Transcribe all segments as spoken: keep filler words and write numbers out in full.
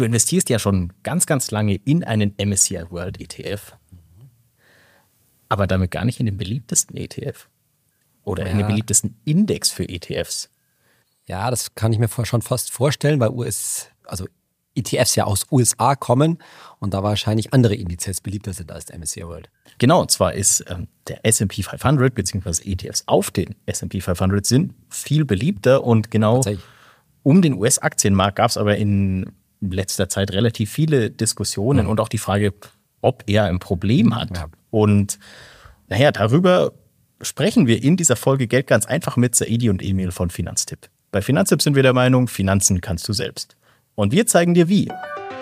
du investierst ja schon ganz, ganz lange in einen M S C I World E T F, aber damit gar nicht in den beliebtesten E T F oder ja. in den beliebtesten Index für E T Fs. Ja, das kann ich mir schon fast vorstellen, weil U S, also E T Fs ja aus U S A kommen und da wahrscheinlich andere Indizes beliebter sind als der M S C I World. Genau, und zwar ist ähm, der S and P fünfhundert bzw. E T Fs auf den S and P fünfhundert sind viel beliebter und genau um den U S-Aktienmarkt gab es aber in letzter Zeit relativ viele Diskussionen mhm. und auch die Frage, ob er ein Problem hat. Ja. Und naja, darüber sprechen wir in dieser Folge Geld ganz einfach mit Saidi und Emil von Finanztipp. Bei Finanztipp sind wir der Meinung, Finanzen kannst du selbst. Und wir zeigen dir wie.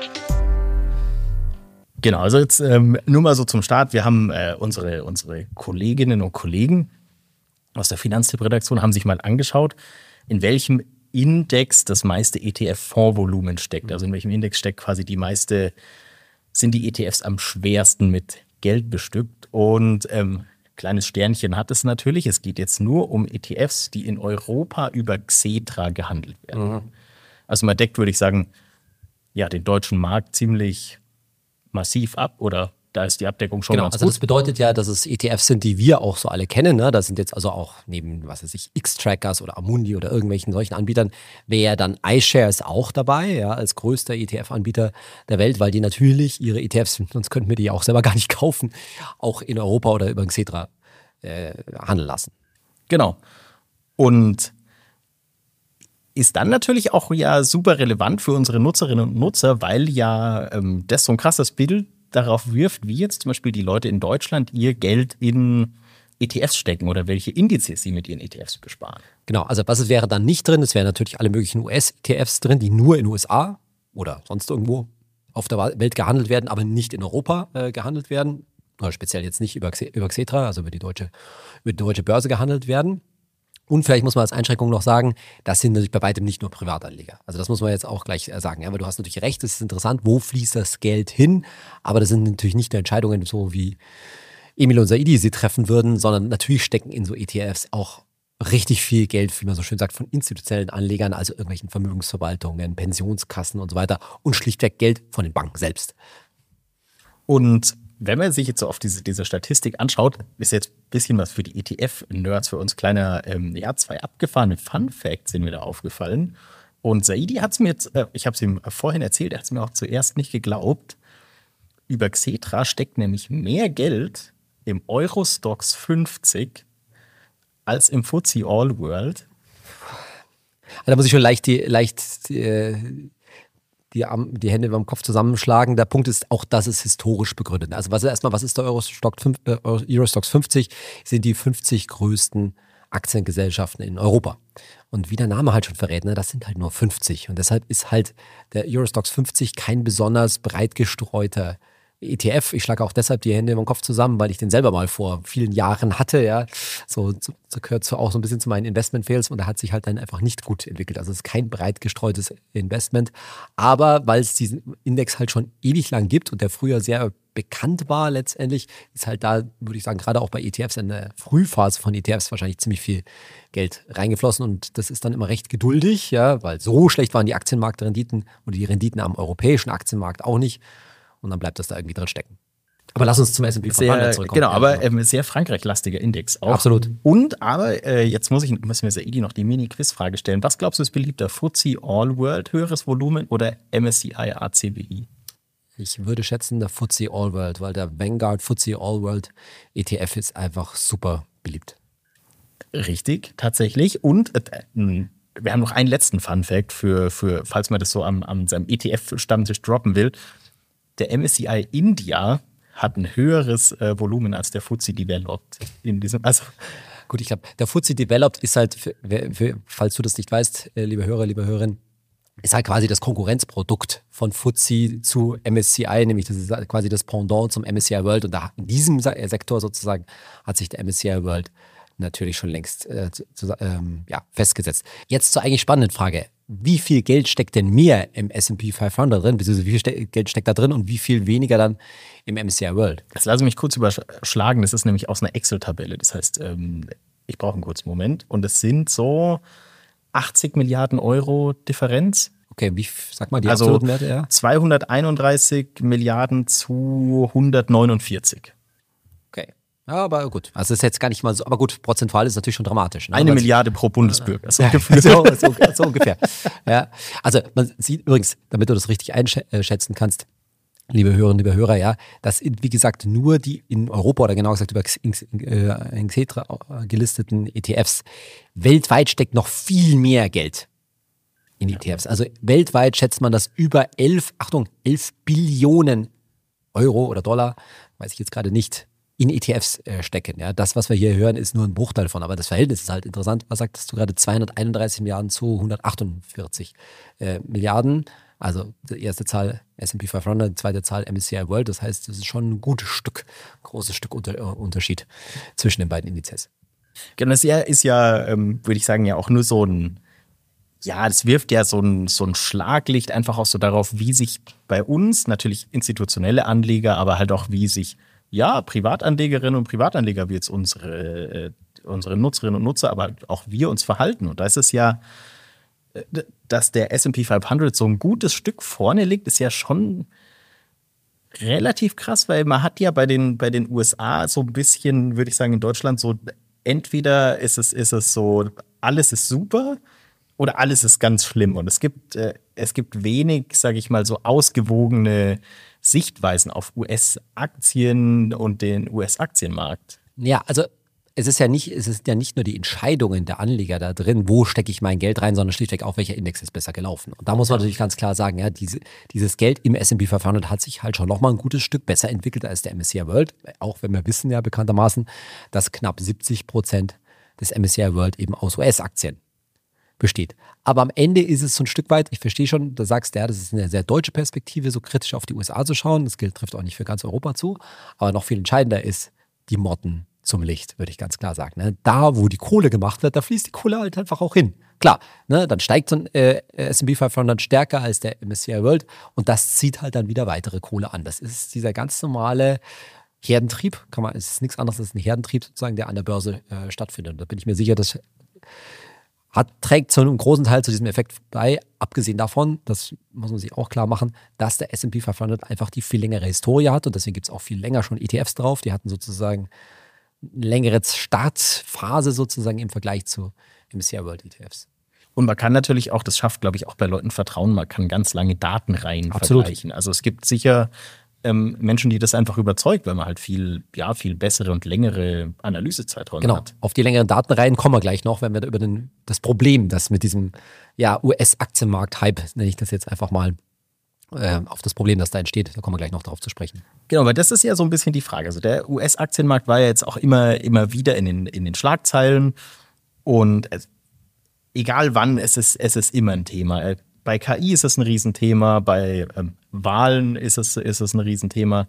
Genau, also jetzt ähm, nur mal so zum Start. Wir haben äh, unsere, unsere Kolleginnen und Kollegen aus der Finanztipp-Redaktion haben sich mal angeschaut, in welchem Index das meiste E T F-Fondsvolumen steckt. Also in welchem Index steckt quasi die meiste, sind die E T Fs am schwersten mit Geld bestückt. Und ähm, kleines Sternchen hat es natürlich. Es geht jetzt nur um E T Fs, die in Europa über Xetra gehandelt werden. Mhm. Also man deckt, würde ich sagen, ja, den deutschen Markt ziemlich massiv ab oder da ist die Abdeckung schon genau, ganz also gut. Das bedeutet ja, dass es E T Fs sind, die wir auch so alle kennen. Ne? Da sind jetzt also auch neben, was weiß ich, X-Trackers oder Amundi oder irgendwelchen solchen Anbietern, wäre dann iShares auch dabei, ja, als größter E T F-Anbieter der Welt, weil die natürlich ihre E T Fs, sonst könnten wir die ja auch selber gar nicht kaufen, auch in Europa oder über Xetra äh, handeln lassen. Genau. Und ist dann natürlich auch ja super relevant für unsere Nutzerinnen und Nutzer, weil ja ähm, das so ein krasses Bild darauf wirft, wie jetzt zum Beispiel die Leute in Deutschland ihr Geld in E T Fs stecken oder welche Indizes sie mit ihren E T Fs besparen. Genau, also was wäre dann nicht drin? Es wären natürlich alle möglichen U S-E T Fs drin, die nur in den U S A oder sonst irgendwo auf der Welt gehandelt werden, aber nicht in Europa äh, gehandelt werden. Oder speziell jetzt nicht über, über Xetra, also über die deutsche, über die deutsche Börse gehandelt werden. Und vielleicht muss man als Einschränkung noch sagen, das sind natürlich bei weitem nicht nur Privatanleger. Also das muss man jetzt auch gleich sagen. Ja, aber du hast natürlich recht, es ist interessant, wo fließt das Geld hin? Aber das sind natürlich nicht nur Entscheidungen, so wie Emil und Saidi sie treffen würden, sondern natürlich stecken in so E T Fs auch richtig viel Geld, wie man so schön sagt, von institutionellen Anlegern, also irgendwelchen Vermögensverwaltungen, Pensionskassen und so weiter und schlichtweg Geld von den Banken selbst. Und wenn man sich jetzt so auf diese, diese Statistik anschaut, ist jetzt ein bisschen was für die E T F-Nerds, für uns kleiner, ähm, ja, zwei abgefahrene Fun-Facts sind mir da aufgefallen. Und Saidi hat es mir jetzt, äh, ich habe es ihm vorhin erzählt, er hat es mir auch zuerst nicht geglaubt. Über Xetra steckt nämlich mehr Geld im Eurostoxx fünfzig als im F T S E All World. Da muss ich schon leicht die, leicht, äh, Die, die Hände beim Kopf zusammenschlagen. Der Punkt ist auch, das ist historisch begründet. Also was, erstmal, was ist der Eurostoxx äh, Eurostoxx fünfzig? Sind die fünfzig größten Aktiengesellschaften in Europa. Und wie der Name halt schon verrät, ne, das sind halt nur fünfzig. Und deshalb ist halt der Eurostoxx fünfzig kein besonders breit gestreuter E T F. Ich schlage auch deshalb die Hände im Kopf zusammen, weil ich den selber mal vor vielen Jahren hatte. Ja, so, so gehört so auch so ein bisschen zu meinen Investment-Fails und da hat sich halt dann einfach nicht gut entwickelt. Also es ist kein breit gestreutes Investment. Aber weil es diesen Index halt schon ewig lang gibt und der früher sehr bekannt war letztendlich, ist halt da, würde ich sagen, gerade auch bei E T Fs in der Frühphase von E T Fs wahrscheinlich ziemlich viel Geld reingeflossen und das ist dann immer recht geduldig, ja, weil so schlecht waren die Aktienmarktrenditen und die Renditen am europäischen Aktienmarkt auch nicht. Und dann bleibt das da irgendwie drin stecken. Aber lass uns zum S und P fünfhundert zurückkommen. Genau, aber ähm, sehr Frankreich-lastiger Index auch. Absolut. Und aber äh, jetzt muss ich, müssen wir Saidi noch die Mini-Quiz-Frage stellen. Was glaubst du ist beliebter? F T S E All World, höheres Volumen oder M S C I A C B I? Ich würde schätzen der F T S E All World, weil der Vanguard F T S E All World E T F ist einfach super beliebt. Richtig, tatsächlich. Und äh, wir haben noch einen letzten Fun-Fact, für, für, falls man das so am, am seinem E T F-Stammtisch droppen will. Der M S C I India hat ein höheres äh, Volumen als der F T S E Developed. In diesem, also Gut, ich glaube, der F T S E Developed ist halt, für, für, falls du das nicht weißt, äh, liebe Hörer, liebe Hörerin, ist halt quasi das Konkurrenzprodukt von F T S E zu M S C I, nämlich das ist quasi das Pendant zum M S C I World. Und da in diesem Sektor sozusagen hat sich der M S C I World natürlich schon längst äh, zu, ähm, ja, festgesetzt. Jetzt zur eigentlich spannenden Frage. Wie viel Geld steckt denn mehr im S und P fünfhundert drin, beziehungsweise wie viel ste- Geld steckt da drin und wie viel weniger dann im M S C I World? Das lasse ich mich kurz überschlagen. Das ist nämlich aus einer Excel-Tabelle. Das heißt, ähm, ich brauche einen kurzen Moment. Und es sind so achtzig Milliarden Euro Differenz. Okay, wie, sag mal die also absoluten Werte, ja? zweihunderteinunddreißig Milliarden zu hundertneunundvierzig. Okay. Ja, aber gut. Also ist jetzt gar nicht mal so, aber gut, prozentual ist natürlich schon dramatisch. Ne? Eine Aber Milliarde pro Bundesbürger. So, ja, so, so, so ungefähr. Ja. Also man sieht übrigens, damit du das richtig einschätzen kannst, liebe Hörerinnen, liebe Hörer, ja, dass, wie gesagt, nur die in Europa oder genau gesagt über Xetra gelisteten E T Fs, weltweit steckt noch viel mehr Geld in E T Fs. Also weltweit schätzt man, dass über elf, Achtung, elf Billionen Euro oder Dollar, weiß ich jetzt gerade nicht, in E T Fs äh, stecken. Ja, das, was wir hier hören, ist nur ein Bruchteil davon, aber das Verhältnis ist halt interessant. Was sagtest du gerade? zweihunderteinunddreißig Milliarden zu hundertachtundvierzig äh, Milliarden. Also die erste Zahl S und P fünfhundert, die zweite Zahl M S C I World. Das heißt, das ist schon ein gutes Stück, großes Stück unter, äh, Unterschied zwischen den beiden Indizes. Genau, das ist ja, ähm, würde ich sagen, ja auch nur so ein, ja, das wirft ja so ein, so ein Schlaglicht einfach auch so darauf, wie sich bei uns natürlich institutionelle Anleger, aber halt auch wie sich, ja, Privatanlegerinnen und Privatanleger wie jetzt unsere, äh, unsere Nutzerinnen und Nutzer, aber auch wir uns verhalten. Und da ist es ja, dass der S und P fünfhundert so ein gutes Stück vorne liegt, ist ja schon relativ krass, weil man hat ja bei den, bei den U S A so ein bisschen, würde ich sagen, in Deutschland so, entweder ist es, ist es so, alles ist super oder alles ist ganz schlimm. Und es gibt, äh, es gibt wenig, sage ich mal, so ausgewogene Sichtweisen auf U S-Aktien und den U S-Aktienmarkt. Ja, also es ist ja nicht, es ist ja nicht nur die Entscheidungen der Anleger da drin, wo stecke ich mein Geld rein, sondern schlichtweg auch, welcher Index ist besser gelaufen. Und da muss man natürlich ganz klar sagen, ja, diese, dieses Geld im S und P fünfhundert hat sich halt schon nochmal ein gutes Stück besser entwickelt als der M S C I World. Auch wenn wir wissen ja bekanntermaßen, dass knapp siebzig Prozent des M S C I World eben aus U S-Aktien besteht. Aber am Ende ist es so ein Stück weit, ich verstehe schon, da sagst du ja, das ist eine sehr deutsche Perspektive, so kritisch auf die U S A zu schauen. Das gilt, trifft auch nicht für ganz Europa zu. Aber noch viel entscheidender ist die Motten zum Licht, würde ich ganz klar sagen. Ne? Da, wo die Kohle gemacht wird, da fließt die Kohle halt einfach auch hin. Klar, ne? Dann steigt so ein äh, S und P fünfhundert stärker als der M S C I World und das zieht halt dann wieder weitere Kohle an. Das ist dieser ganz normale Herdentrieb, kann man, es ist nichts anderes als ein Herdentrieb sozusagen, der an der Börse äh, stattfindet. Und da bin ich mir sicher, das hat, trägt zu einem großen Teil zu diesem Effekt bei, abgesehen davon, das muss man sich auch klar machen, dass der S und P fünfhundert einfach die viel längere Historie hat und deswegen gibt es auch viel länger schon E T Fs drauf. Die hatten sozusagen längere Startphase sozusagen im Vergleich zu M S C I World E T Fs. Und man kann natürlich auch, das schafft, glaube ich, auch bei Leuten Vertrauen, man kann ganz lange Datenreihen Absolut vergleichen. Also es gibt sicher ähm, Menschen, die das einfach überzeugt, weil man halt viel, ja, viel bessere und längere Analysezeiträume genau. hat. Auf die längeren Datenreihen kommen wir gleich noch, wenn wir über den, das Problem, das mit diesem ja, U S-Aktienmarkt-Hype, nenne ich das jetzt einfach mal, auf das Problem, das da entsteht, da kommen wir gleich noch drauf zu sprechen. Genau, weil das ist ja so ein bisschen die Frage. Also der U S-Aktienmarkt war ja jetzt auch immer, immer wieder in den, in den Schlagzeilen und es, egal wann, es ist, es ist immer ein Thema. Bei K I ist es ein Riesenthema, bei ähm, Wahlen ist es, ist es ein Riesenthema.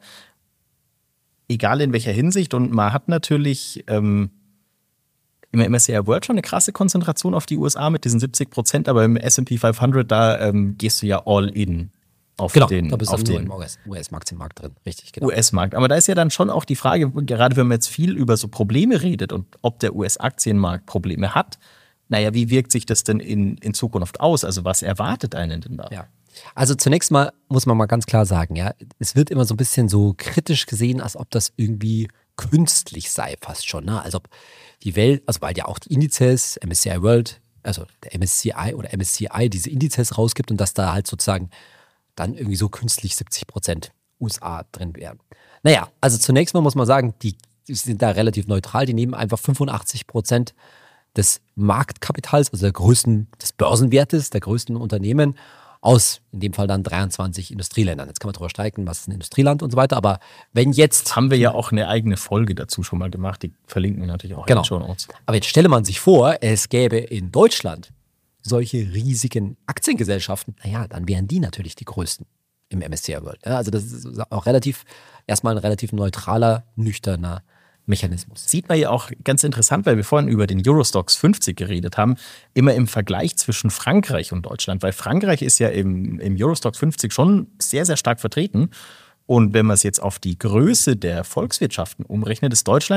Egal in welcher Hinsicht und man hat natürlich ähm, im M S C I World schon eine krasse Konzentration auf die U S A mit diesen siebzig Prozent, aber im S und P fünfhundert, da ähm, gehst du ja all in. Auf genau, den, da bist du auf nur den im U S-Aktienmarkt drin, richtig, genau. U S-Markt. Aber da ist ja dann schon auch die Frage, gerade wenn man jetzt viel über so Probleme redet und ob der U S-Aktienmarkt Probleme hat, naja, wie wirkt sich das denn in, in Zukunft aus? Also was erwartet einen denn da? Ja. Also zunächst mal muss man mal ganz klar sagen, ja, es wird immer so ein bisschen so kritisch gesehen, als ob das irgendwie künstlich sei fast schon, ne? Als ob die Welt, also weil ja auch die Indizes, M S C I World, also der M S C I oder M S C I diese Indizes rausgibt und dass da halt sozusagen dann irgendwie so künstlich siebzig Prozent U S A drin wären. Naja, also zunächst mal muss man sagen, die, die sind da relativ neutral, die nehmen einfach fünfundachtzig Prozent des Marktkapitals, also der größten, des Börsenwertes, der größten Unternehmen aus, in dem Fall dann dreiundzwanzig Industrieländern. Jetzt kann man drüber streiten, was ist ein Industrieland und so weiter, aber wenn jetzt... Haben wir ja auch eine eigene Folge dazu schon mal gemacht, die verlinken wir natürlich auch genau. in den Show Notes. Aber jetzt stelle man sich vor, es gäbe in Deutschland solche riesigen Aktiengesellschaften, naja, dann wären die natürlich die größten im M S C I World. Ja, also das ist auch relativ, erstmal ein relativ neutraler, nüchterner Mechanismus. Sieht man ja auch ganz interessant, weil wir vorhin über den Eurostoxx fünfzig geredet haben, immer im Vergleich zwischen Frankreich und Deutschland, weil Frankreich ist ja im, im Eurostoxx fünfzig schon sehr, sehr stark vertreten. Und wenn man es jetzt auf die Größe der Volkswirtschaften umrechnet, ist Deutschland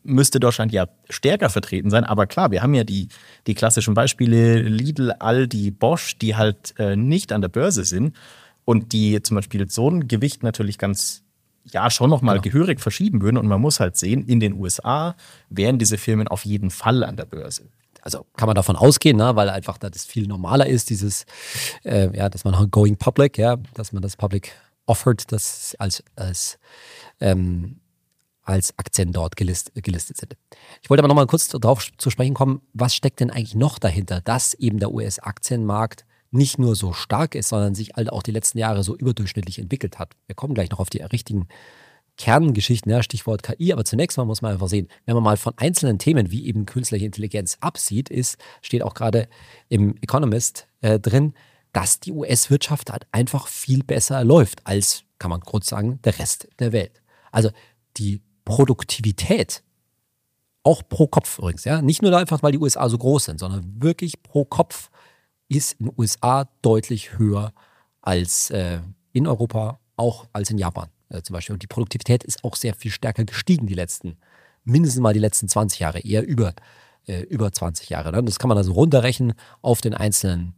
müsste Deutschland ja stärker vertreten sein. Aber klar, wir haben ja die, die klassischen Beispiele Lidl, Aldi, Bosch, die halt äh, nicht an der Börse sind und die zum Beispiel so ein Gewicht natürlich ganz, ja, schon nochmal genau. gehörig verschieben würden. Und man muss halt sehen, in den U S A wären diese Firmen auf jeden Fall an der Börse. Also kann man davon ausgehen, ne, weil einfach das viel normaler ist, dieses, äh, ja, dass man going public, ja, dass man das public offered, das als, als, ähm, als Aktien dort gelist, gelistet sind. Ich wollte aber nochmal kurz darauf zu sprechen kommen, was steckt denn eigentlich noch dahinter, dass eben der U S-Aktienmarkt nicht nur so stark ist, sondern sich halt auch die letzten Jahre so überdurchschnittlich entwickelt hat. Wir kommen gleich noch auf die richtigen Kerngeschichten, ja, Stichwort K I, aber zunächst mal muss man einfach sehen, wenn man mal von einzelnen Themen wie eben künstliche Intelligenz absieht, ist, steht auch gerade im Economist äh, drin, dass die U S-Wirtschaft halt einfach viel besser läuft als, kann man kurz sagen, der Rest der Welt. Also die Produktivität, auch pro Kopf übrigens, ja, nicht nur einfach, weil die U S A so groß sind, sondern wirklich pro Kopf ist in den U S A deutlich höher als äh, in Europa, auch als in Japan. Zum Beispiel. Und die Produktivität ist auch sehr viel stärker gestiegen die letzten, mindestens mal die letzten zwanzig Jahre, eher über, äh, über zwanzig Jahre. Ne? Das kann man also runterrechnen auf den einzelnen,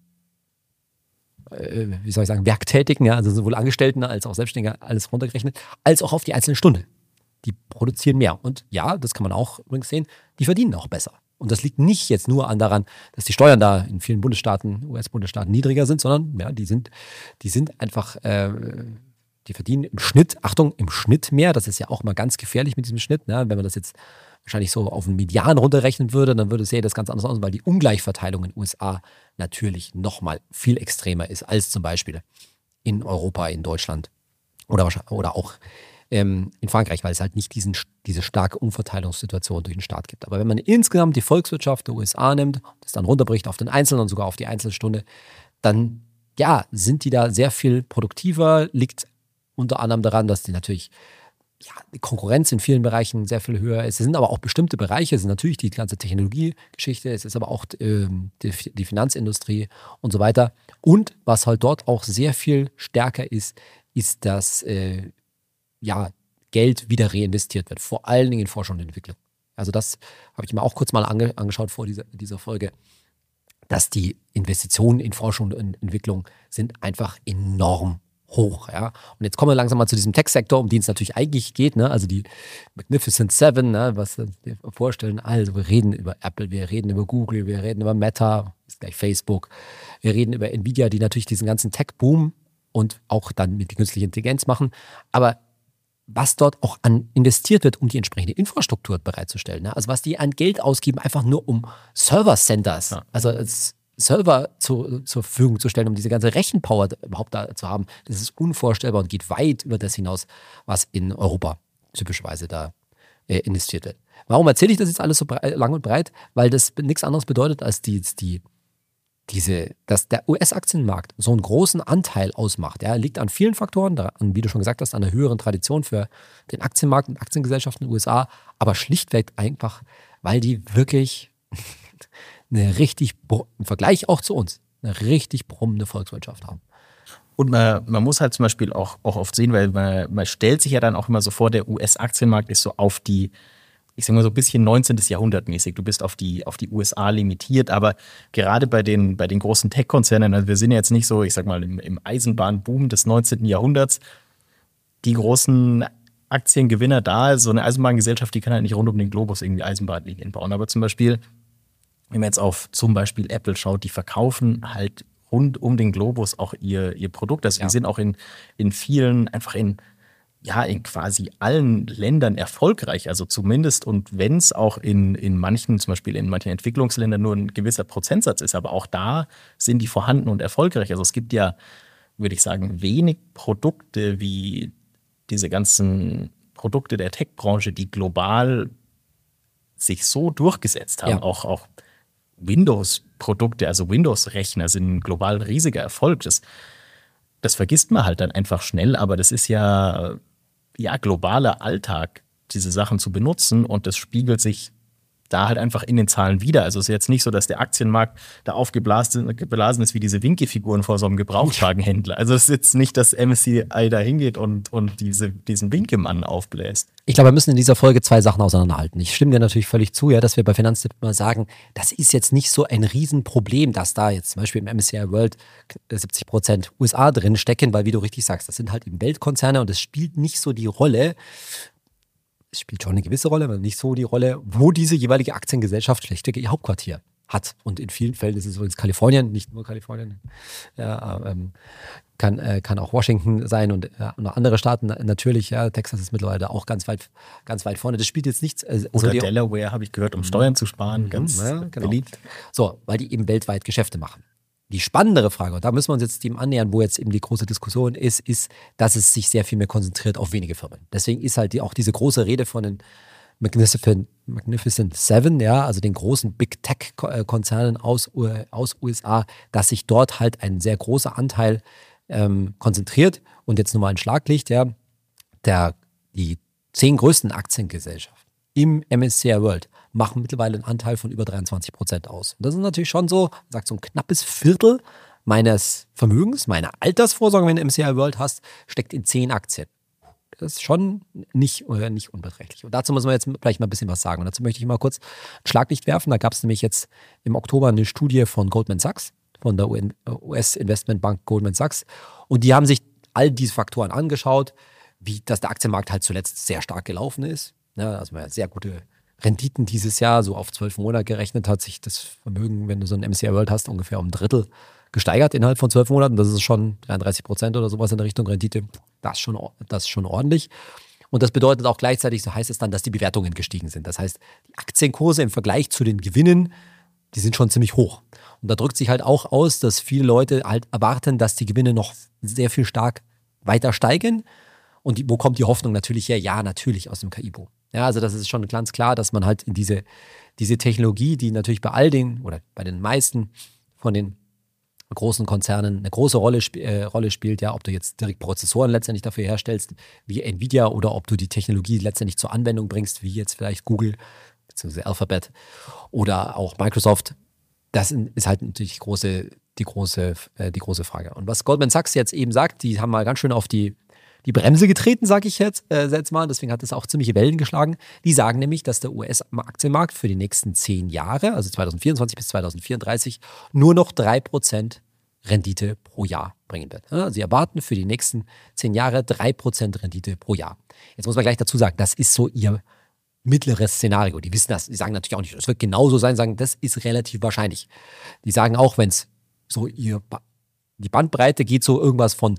äh, wie soll ich sagen, Werktätigen, ja? Also sowohl Angestellten als auch Selbstständige, alles runtergerechnet, als auch auf die einzelne Stunde. Die produzieren mehr. Und ja, das kann man auch übrigens sehen, die verdienen auch besser. Und das liegt nicht jetzt nur an daran, dass die Steuern da in vielen Bundesstaaten, U S-Bundesstaaten niedriger sind, sondern ja, die sind, die sind einfach äh, die verdienen im Schnitt, Achtung, im Schnitt mehr. Das ist ja auch mal ganz gefährlich mit diesem Schnitt. Ne? Wenn man das jetzt wahrscheinlich so auf einen Median runterrechnen würde, dann würde es ja das ganz anders aus, weil die Ungleichverteilung in den U S A natürlich nochmal viel extremer ist als zum Beispiel in Europa, in Deutschland oder, oder auch ähm, in Frankreich, weil es halt nicht diesen, diese starke Umverteilungssituation durch den Staat gibt. Aber wenn man insgesamt die Volkswirtschaft der U S A nimmt, das dann runterbricht auf den Einzelnen und sogar auf die Einzelstunde, dann ja, sind die da sehr viel produktiver, liegt unter anderem daran, dass die natürlich, ja, die Konkurrenz in vielen Bereichen sehr viel höher ist. Es sind aber auch bestimmte Bereiche, es ist natürlich die ganze Technologiegeschichte, es ist aber auch ähm, die, die Finanzindustrie und so weiter. Und was halt dort auch sehr viel stärker ist, ist, dass äh, ja, Geld wieder reinvestiert wird, vor allen Dingen in Forschung und Entwicklung. Also das habe ich mir auch kurz mal ange, angeschaut vor dieser, dieser Folge, dass die Investitionen in Forschung und Entwicklung sind einfach enorm hoch, ja. Und jetzt kommen wir langsam mal zu diesem Tech-Sektor, um den es natürlich eigentlich geht, ne? Also die Magnificent Seven, ne? Was wir vorstellen, also wir reden über Apple, wir reden über Google, wir reden über Meta, ist gleich Facebook, wir reden über Nvidia, die natürlich diesen ganzen Tech-Boom und auch dann mit der künstlichen Intelligenz machen, aber was dort auch an investiert wird, um die entsprechende Infrastruktur bereitzustellen, ne? Also was die an Geld ausgeben, einfach nur um Server-Centers, ja. Also als Server zu, zur Verfügung zu stellen, um diese ganze Rechenpower überhaupt da zu haben, das ist unvorstellbar und geht weit über das hinaus, was in Europa typischerweise da äh, investiert wird. Warum erzähle ich das jetzt alles so breit, lang und breit? Weil das nichts anderes bedeutet, als die, die, diese, dass der U S-Aktienmarkt so einen großen Anteil ausmacht. Ja, liegt an vielen Faktoren, daran, wie du schon gesagt hast, an einer höheren Tradition für den Aktienmarkt und Aktiengesellschaften in den U S A, aber schlichtweg einfach, weil die wirklich eine richtig, im Vergleich auch zu uns, eine richtig brummende Volkswirtschaft haben. Und man, man muss halt zum Beispiel auch, auch oft sehen, weil man, man stellt sich ja dann auch immer so vor, der U S-Aktienmarkt ist so auf die, ich sage mal so ein bisschen neunzehnten. Jahrhundert mäßig. Du bist auf die, auf die U S A limitiert, aber gerade bei den, bei den großen Tech-Konzernen, also wir sind ja jetzt nicht so, ich sag mal, im, im Eisenbahnboom des neunzehnten. Jahrhunderts, die großen Aktiengewinner da, so eine Eisenbahngesellschaft, die kann halt nicht rund um den Globus irgendwie Eisenbahnlinien bauen, aber zum Beispiel wenn man jetzt auf zum Beispiel Apple schaut, die verkaufen halt rund um den Globus auch ihr, ihr Produkt. Also ja. Die sind auch in, in vielen, einfach in, ja, in quasi allen Ländern erfolgreich. Also zumindest, und wenn es auch in, in manchen, zum Beispiel in manchen Entwicklungsländern nur ein gewisser Prozentsatz ist, aber auch da sind die vorhanden und erfolgreich. Also es gibt ja, würde ich sagen, wenig Produkte wie diese ganzen Produkte der Tech-Branche, die global sich so durchgesetzt haben, ja. auch, auch Windows-Produkte, also Windows-Rechner sind ein global riesiger Erfolg. Das, das vergisst man halt dann einfach schnell, aber das ist ja, ja globaler Alltag, diese Sachen zu benutzen, und das spiegelt sich da halt einfach in den Zahlen wieder. Also es ist jetzt nicht so, dass der Aktienmarkt da aufgeblasen ist wie diese Winke-Figuren vor so einem Gebrauchtwagenhändler. Also es ist jetzt nicht, dass M S C I da hingeht und, und diese, diesen Winkemann aufbläst. Ich glaube, wir müssen in dieser Folge zwei Sachen auseinanderhalten. Ich stimme dir natürlich völlig zu, ja, dass wir bei Finanztipp immer sagen, das ist jetzt nicht so ein Riesenproblem, dass da jetzt zum Beispiel im M S C I World siebzig Prozent U S A drin stecken, weil wie du richtig sagst, das sind halt eben Weltkonzerne und es spielt nicht so die Rolle, es spielt schon eine gewisse Rolle, aber nicht so die Rolle, wo diese jeweilige Aktiengesellschaft schlichtweg ihr Hauptquartier hat. Und in vielen Fällen ist es übrigens Kalifornien, nicht nur Kalifornien, ja, ähm, kann, äh, kann auch Washington sein und äh, noch andere Staaten natürlich. Ja, Texas ist mittlerweile auch ganz weit, ganz weit vorne. Das spielt jetzt nichts. Äh, Oder so die, Delaware, habe ich gehört, um Steuern zu sparen, ganz ja, genau. beliebt. So, weil die eben weltweit Geschäfte machen. Die spannendere Frage, und da müssen wir uns jetzt dem annähern, wo jetzt eben die große Diskussion ist, ist, dass es sich sehr viel mehr konzentriert auf wenige Firmen. Deswegen ist halt die, auch diese große Rede von den Magnificent, Magnificent Seven, ja, also den großen Big Tech-Konzernen aus, aus U S A, dass sich dort halt ein sehr großer Anteil ähm, konzentriert. Und jetzt nochmal ein Schlaglicht, ja, der, die zehn größten Aktiengesellschaften im M S C I World machen mittlerweile einen Anteil von über dreiundzwanzig Prozent aus. Und das ist natürlich schon so, sagt so ein knappes Viertel meines Vermögens, meiner Altersvorsorge, wenn du M S C I World hast, steckt in zehn Aktien. Das ist schon nicht, äh, nicht unbeträchtlich. Und dazu muss man jetzt gleich mal ein bisschen was sagen. Und dazu möchte ich mal kurz ein Schlaglicht werfen. Da gab es nämlich jetzt im Oktober eine Studie von Goldman Sachs, von der U S-Investmentbank Goldman Sachs. Und die haben sich all diese Faktoren angeschaut, wie dass der Aktienmarkt halt zuletzt sehr stark gelaufen ist. Ja, also man hat sehr gute Renditen dieses Jahr, so auf zwölf Monate gerechnet, hat sich das Vermögen, wenn du so ein M S C I World hast, ungefähr um ein Drittel gesteigert innerhalb von zwölf Monaten. Das ist schon dreiunddreißig Prozent oder sowas in der Richtung Rendite. Das ist schon, das ist schon ordentlich. Und das bedeutet auch gleichzeitig, so heißt es dann, dass die Bewertungen gestiegen sind. Das heißt, die Aktienkurse im Vergleich zu den Gewinnen, die sind schon ziemlich hoch. Und da drückt sich halt auch aus, dass viele Leute halt erwarten, dass die Gewinne noch sehr viel stark weiter steigen. Und die, wo kommt die Hoffnung natürlich her? Ja, natürlich aus dem K I-Boom. Ja, also das ist schon ganz klar, dass man halt in diese, diese Technologie, die natürlich bei all den oder bei den meisten von den großen Konzernen eine große Rolle, sp- äh, Rolle spielt, ja, ob du jetzt direkt Prozessoren letztendlich dafür herstellst, wie Nvidia, oder ob du die Technologie letztendlich zur Anwendung bringst, wie jetzt vielleicht Google bzw. Alphabet oder auch Microsoft. Das ist halt natürlich die große, die große, äh, die große Frage. Und was Goldman Sachs jetzt eben sagt, die haben mal ganz schön auf die die Bremse getreten, sage ich jetzt, äh, jetzt mal. Deswegen hat es auch ziemliche Wellen geschlagen. Die sagen nämlich, dass der U S-Aktienmarkt für die nächsten zehn Jahre, also zweitausendvierundzwanzig bis zweitausendvierunddreißig, nur noch drei Prozent Rendite pro Jahr bringen wird. Ja, sie erwarten für die nächsten zehn Jahre drei Prozent Rendite pro Jahr. Jetzt muss man gleich dazu sagen, das ist so ihr mittleres Szenario. Die wissen das, die sagen natürlich auch nicht, das wird genauso sein, sagen, das ist relativ wahrscheinlich. Die sagen auch, wenn es so ihr, die Bandbreite geht so irgendwas von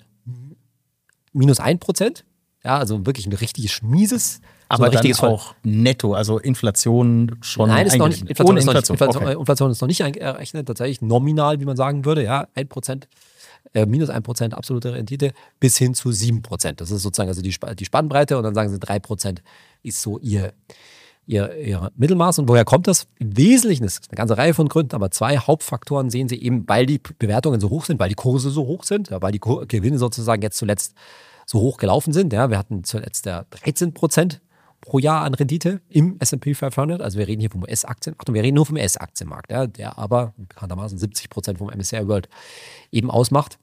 minus ein Prozent, ja, also wirklich ein richtiges mieses, aber so ein richtiges dann auch netto, also Inflation schon. Nein, ist noch nicht, Inflation, Ohne ist noch nicht, Inflation. Inflation, Okay. Inflation ist noch nicht eingerechnet, tatsächlich nominal, wie man sagen würde, ja, ein Prozent, äh, minus ein Prozent absolute Rendite bis hin zu sieben Prozent. Das ist sozusagen also die, die Spannbreite, und dann sagen sie, drei Prozent ist so ihr, ihr, ihr Mittelmaß. Und woher kommt das? Im Wesentlichen ist es eine ganze Reihe von Gründen, aber zwei Hauptfaktoren sehen sie eben, weil die Bewertungen so hoch sind, weil die Kurse so hoch sind, ja, weil die Kur- Gewinne sozusagen jetzt zuletzt so hoch gelaufen sind. Ja, wir hatten zuletzt ja dreizehn Prozent pro Jahr an Rendite im S and P fünfhundert. Also wir reden hier vom U S-Aktien. Achtung, wir reden nur vom U S-Aktienmarkt, ja, der aber bekanntermaßen siebzig Prozent vom M S C I World eben ausmacht.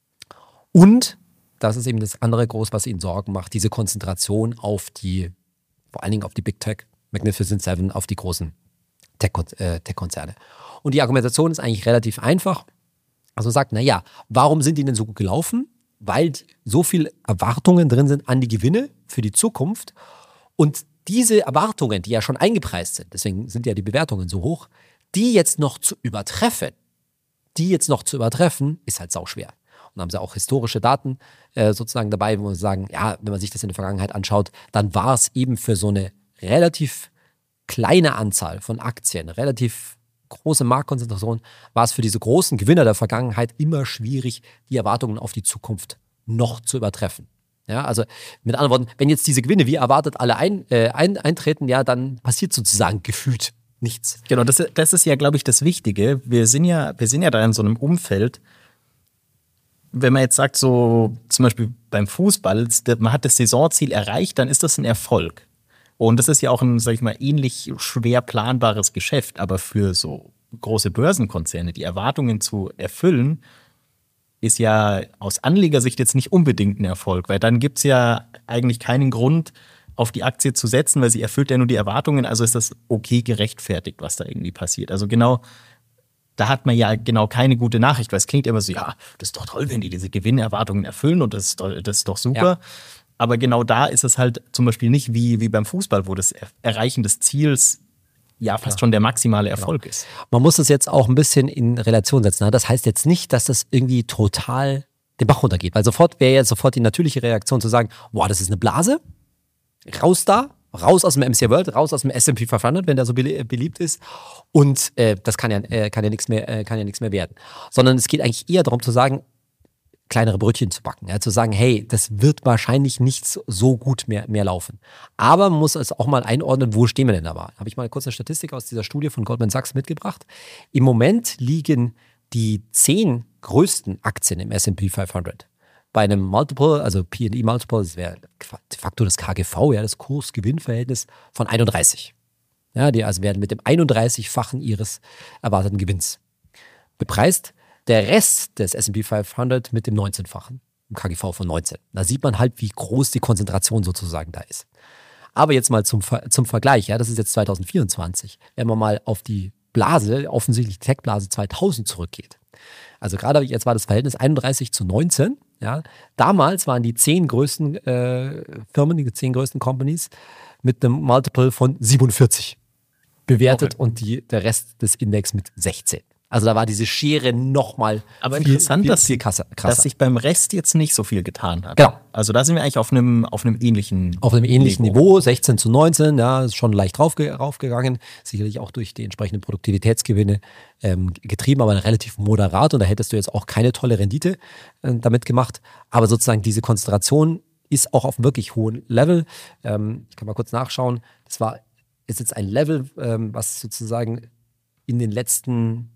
Und das ist eben das andere groß, was ihnen Sorgen macht, diese Konzentration auf die, vor allen Dingen auf die Big Tech, Magnificent Seven, auf die großen Tech- äh, Tech-Konzerne. Und die Argumentation ist eigentlich relativ einfach. Also man sagt, naja, warum sind die denn so gut gelaufen? Weil so viele Erwartungen drin sind an die Gewinne für die Zukunft. Und diese Erwartungen, die ja schon eingepreist sind, deswegen sind ja die Bewertungen so hoch, die jetzt noch zu übertreffen, die jetzt noch zu übertreffen, ist halt sauschwer. Und da haben sie auch historische Daten äh, sozusagen dabei, wo man sagen, ja, wenn man sich das in der Vergangenheit anschaut, dann war es eben für so eine relativ kleine Anzahl von Aktien, relativ große Marktkonzentration, war es für diese großen Gewinner der Vergangenheit immer schwierig, die Erwartungen auf die Zukunft noch zu übertreffen. Ja, also mit anderen Worten, wenn jetzt diese Gewinne wie erwartet alle ein, äh, ein, eintreten, ja, dann passiert sozusagen gefühlt nichts. Genau, das, das ist ja, glaube ich, das Wichtige. Wir sind ja, wir sind ja da in so einem Umfeld, wenn man jetzt sagt, so zum Beispiel beim Fußball, man hat das Saisonziel erreicht, dann ist das ein Erfolg. Und das ist ja auch ein, sag ich mal, ähnlich schwer planbares Geschäft, aber für so große Börsenkonzerne, die Erwartungen zu erfüllen, ist ja aus Anlegersicht jetzt nicht unbedingt ein Erfolg, weil dann gibt es ja eigentlich keinen Grund, auf die Aktie zu setzen, weil sie erfüllt ja nur die Erwartungen, also ist das okay gerechtfertigt, was da irgendwie passiert. Also genau, da hat man ja genau keine gute Nachricht, weil es klingt immer so, ja, das ist doch toll, wenn die diese Gewinnerwartungen erfüllen und das ist doch, das ist doch super. Ja. Aber genau da ist es halt zum Beispiel nicht wie, wie beim Fußball, wo das Erreichen des Ziels ja fast ja. schon der maximale Erfolg genau. ist. Man muss das jetzt auch ein bisschen in Relation setzen. Das heißt jetzt nicht, dass das irgendwie total den Bach runtergeht, weil sofort wäre jetzt sofort die natürliche Reaktion zu sagen, boah, das ist eine Blase, raus da, raus aus dem M S C I World, raus aus dem S and P fünfhundert, wenn der so beliebt ist. Und äh, das kann ja, äh, kann ja nichts mehr, äh, kann ja nichts mehr werden. Sondern es geht eigentlich eher darum zu sagen, kleinere Brötchen zu backen. Ja, zu sagen, hey, das wird wahrscheinlich nicht so gut mehr, mehr laufen. Aber man muss es auch mal einordnen, wo stehen wir denn da? Habe ich mal kurz eine Statistik aus dieser Studie von Goldman Sachs mitgebracht. Im Moment liegen die zehn größten Aktien im S and P fünfhundert bei einem Multiple, also P und E-Multiple, das wäre de facto das K G V, ja, das Kurs-Gewinn-Verhältnis von einunddreißig. Ja, die also werden mit dem einunddreißig-fachen ihres erwarteten Gewinns bepreist. Der Rest des S and P fünfhundert mit dem neunzehnfachen, im K G V von neunzehn. Da sieht man halt, wie groß die Konzentration sozusagen da ist. Aber jetzt mal zum, zum Vergleich, ja, das ist jetzt zwanzig vierundzwanzig, wenn man mal auf die Blase, offensichtlich Tech-Blase zweitausend zurückgeht. Also gerade jetzt war das Verhältnis einunddreißig zu neunzehn. Ja. Damals waren die zehn größten äh, Firmen, die zehn größten Companies mit einem Multiple von siebenundvierzig bewertet okay. und die, der Rest des Index mit sechzehn. Also da war diese Schere nochmal Aber viel, interessant, viel, dass, viel krasser, krasser. dass sich beim Rest jetzt nicht so viel getan hat. Genau. Also da sind wir eigentlich auf einem, auf einem ähnlichen Auf einem ähnlichen Niveau, Niveau sechzehn zu neunzehn, ja, ist schon leicht raufge- raufgegangen. Sicherlich auch durch die entsprechenden Produktivitätsgewinne ähm, getrieben, aber relativ moderat. Und da hättest du jetzt auch keine tolle Rendite äh, damit gemacht. Aber sozusagen diese Konzentration ist auch auf einem wirklich hohen Level. Ähm, ich kann mal kurz nachschauen. Das war, ist jetzt ein Level, ähm, was sozusagen in den letzten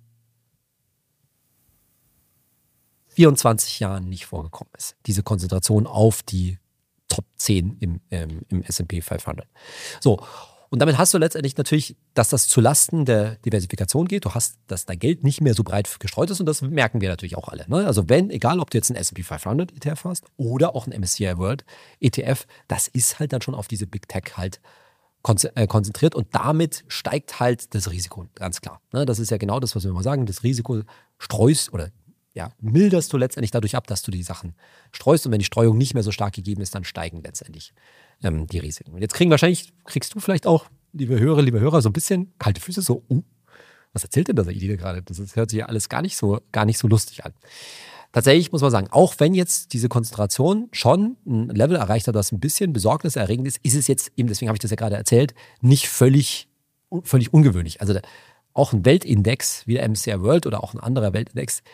vierundzwanzig Jahren nicht vorgekommen ist. Diese Konzentration auf die Top zehn im, ähm, im S and P fünfhundert. So, und damit hast du letztendlich natürlich, dass das zulasten der Diversifikation geht. Du hast, dass dein Geld nicht mehr so breit gestreut ist und das merken wir natürlich auch alle. Ne? Also wenn, egal ob du jetzt einen S and P fünfhundert E T F hast oder auch einen M S C I World E T F, das ist halt dann schon auf diese Big Tech halt konzentriert und damit steigt halt das Risiko, ganz klar. Ne? Das ist ja genau das, was wir immer sagen, das Risiko streust oder ja, milderst du letztendlich dadurch ab, dass du die Sachen streust und wenn die Streuung nicht mehr so stark gegeben ist, dann steigen letztendlich ähm, die Risiken. Und jetzt kriegen wahrscheinlich, kriegst du vielleicht auch, liebe Hörer, liebe Hörer, so ein bisschen kalte Füße, so, uh, was erzählt denn das Idee gerade? Das hört sich ja alles gar nicht so, gar nicht so lustig an. Tatsächlich muss man sagen, auch wenn jetzt diese Konzentration schon ein Level erreicht hat, das ein bisschen besorgniserregend ist, ist es jetzt eben, deswegen habe ich das ja gerade erzählt, nicht völlig, völlig ungewöhnlich. Also auch ein Weltindex, wie der M S C I World oder auch ein anderer Weltindex,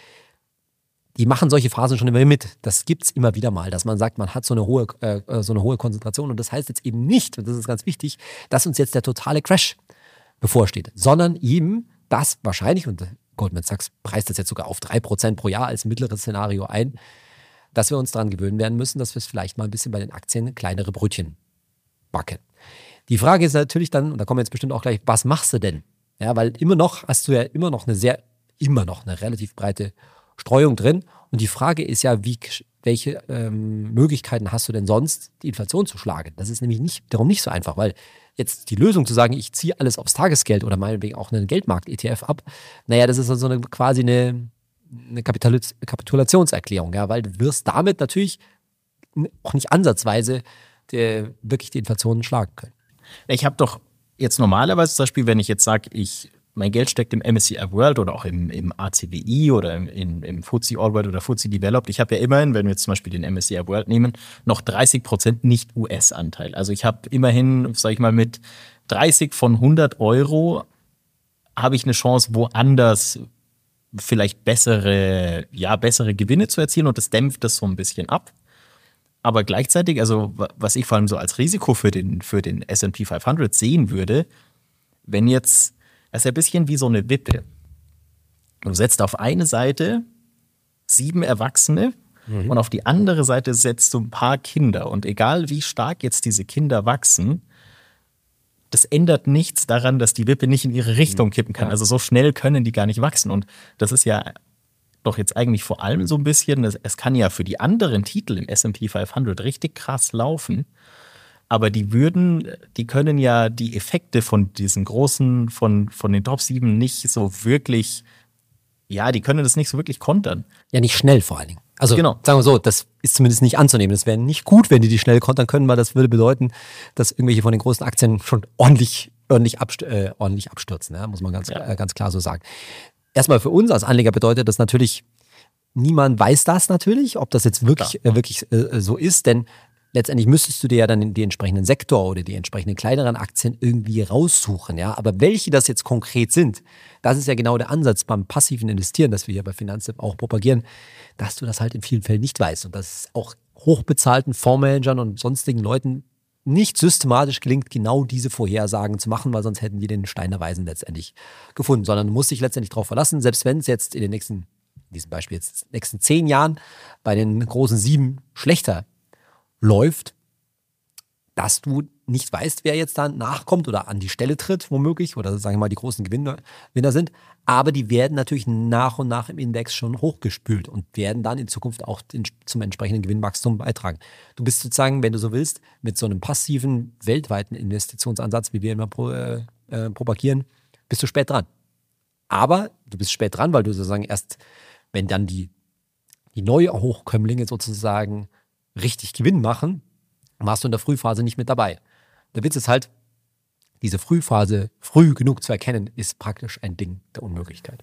die machen solche Phasen schon immer mit. Das gibt es immer wieder mal, dass man sagt, man hat so eine hohe, äh, so eine hohe Konzentration. Und das heißt jetzt eben nicht, und das ist ganz wichtig, dass uns jetzt der totale Crash bevorsteht, sondern eben, dass wahrscheinlich, und Goldman Sachs preist das jetzt sogar auf drei Prozent pro Jahr als mittleres Szenario ein, dass wir uns daran gewöhnen werden müssen, dass wir es vielleicht mal ein bisschen bei den Aktien kleinere Brötchen backen. Die Frage ist natürlich dann, und da kommen wir jetzt bestimmt auch gleich, was machst du denn? Ja, weil immer noch hast du ja immer noch eine sehr, immer noch eine relativ breite Streuung drin. Und die Frage ist ja, wie, welche ähm, Möglichkeiten hast du denn sonst, die Inflation zu schlagen? Das ist nämlich nicht, darum nicht so einfach, weil jetzt die Lösung zu sagen, ich ziehe alles aufs Tagesgeld oder meinetwegen auch einen Geldmarkt-E T F ab, naja, das ist also eine, quasi eine, eine Kapitalis- Kapitulationserklärung, ja, weil du wirst damit natürlich auch nicht ansatzweise der, wirklich die Inflation schlagen können. Ich habe doch jetzt normalerweise zum Beispiel, wenn ich jetzt sage, ich mein Geld steckt im M S C I World oder auch im, im A C W I oder im, im, im F T S E All World oder F T S E Developed. Ich habe ja immerhin, wenn wir jetzt zum Beispiel den M S C I World nehmen, noch dreißig Prozent Nicht-U S-Anteil. Also ich habe immerhin, sage ich mal, mit dreißig von hundert Euro habe ich eine Chance, woanders vielleicht bessere, ja, bessere Gewinne zu erzielen und das dämpft das so ein bisschen ab. Aber gleichzeitig, also was ich vor allem so als Risiko für den, für den S and P fünfhundert sehen würde, wenn jetzt das ist ja ein bisschen wie so eine Wippe. Du setzt auf eine Seite sieben Erwachsene mhm. und auf die andere Seite setzt du ein paar Kinder. Und egal wie stark jetzt diese Kinder wachsen, das ändert nichts daran, dass die Wippe nicht in ihre Richtung kippen kann. Also so schnell können die gar nicht wachsen. Und das ist ja doch jetzt eigentlich vor allem so ein bisschen, es, es kann ja für die anderen Titel im S and P fünfhundert richtig krass laufen. Aber die würden, die können ja die Effekte von diesen großen, von, von den Top sieben nicht so wirklich, ja, die können das nicht so wirklich kontern. Ja, nicht schnell vor allen Dingen. Also genau. Sagen wir so, das ist zumindest nicht anzunehmen. Das wäre nicht gut, wenn die die schnell kontern können, weil das würde bedeuten, dass irgendwelche von den großen Aktien schon ordentlich, ordentlich, abst- äh, ordentlich abstürzen, ja? Muss man ganz, Ja. äh, ganz klar so sagen. Erstmal für uns als Anleger bedeutet das natürlich, niemand weiß das natürlich, ob das jetzt wirklich, äh, wirklich äh, so ist, denn letztendlich müsstest du dir ja dann die entsprechenden Sektor oder die entsprechenden kleineren Aktien irgendwie raussuchen, ja. Aber welche das jetzt konkret sind, das ist ja genau der Ansatz beim passiven Investieren, das wir hier bei Finanztipp auch propagieren, dass du das halt in vielen Fällen nicht weißt und dass es auch hochbezahlten Fondsmanagern und sonstigen Leuten nicht systematisch gelingt, genau diese Vorhersagen zu machen, weil sonst hätten die den Stein der Weisen letztendlich gefunden, sondern du musst dich letztendlich darauf verlassen, selbst wenn es jetzt in den nächsten, in diesem Beispiel jetzt in den nächsten zehn Jahren bei den großen sieben schlechter läuft, dass du nicht weißt, wer jetzt da nachkommt oder an die Stelle tritt, womöglich, oder sagen wir mal die großen Gewinner Gewinner sind, aber die werden natürlich nach und nach im Index schon hochgespült und werden dann in Zukunft auch den, zum entsprechenden Gewinnwachstum beitragen. Du bist sozusagen, wenn du so willst, mit so einem passiven, weltweiten Investitionsansatz, wie wir immer pro, äh, äh, propagieren, bist du spät dran. Aber du bist spät dran, weil du sozusagen erst, wenn dann die, die neue Hochkömmlinge sozusagen richtig Gewinn machen, warst du in der Frühphase nicht mit dabei. Der Witz ist halt, diese Frühphase früh genug zu erkennen, ist praktisch ein Ding der Unmöglichkeit.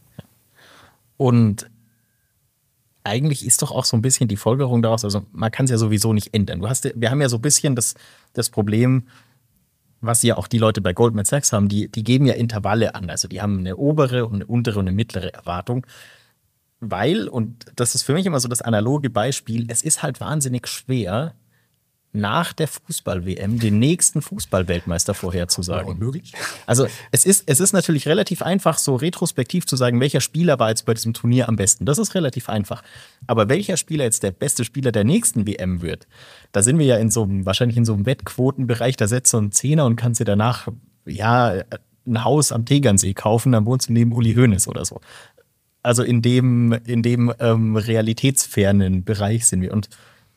Und eigentlich ist doch auch so ein bisschen die Folgerung daraus, also man kann es ja sowieso nicht ändern. Du hast, wir haben ja so ein bisschen das, das Problem, was ja auch die Leute bei Goldman Sachs haben, die, die geben ja Intervalle an. Also die haben eine obere und eine untere und eine mittlere Erwartung. Weil, und das ist für mich immer so das analoge Beispiel, es ist halt wahnsinnig schwer, nach der Fußball-W M den nächsten Fußball-Weltmeister vorherzusagen. Unmöglich. Also es ist, es ist natürlich relativ einfach, so retrospektiv zu sagen, welcher Spieler war jetzt bei diesem Turnier am besten. Das ist relativ einfach. Aber welcher Spieler jetzt der beste Spieler der nächsten W M wird, da sind wir ja in so einem, wahrscheinlich in so einem Wettquotenbereich, da setzt so ein Zehner und kannst dir danach, ja, ein Haus am Tegernsee kaufen, dann wohnst du neben Uli Hoeneß oder so. Also in dem, in dem ähm, realitätsfernen Bereich sind wir. Und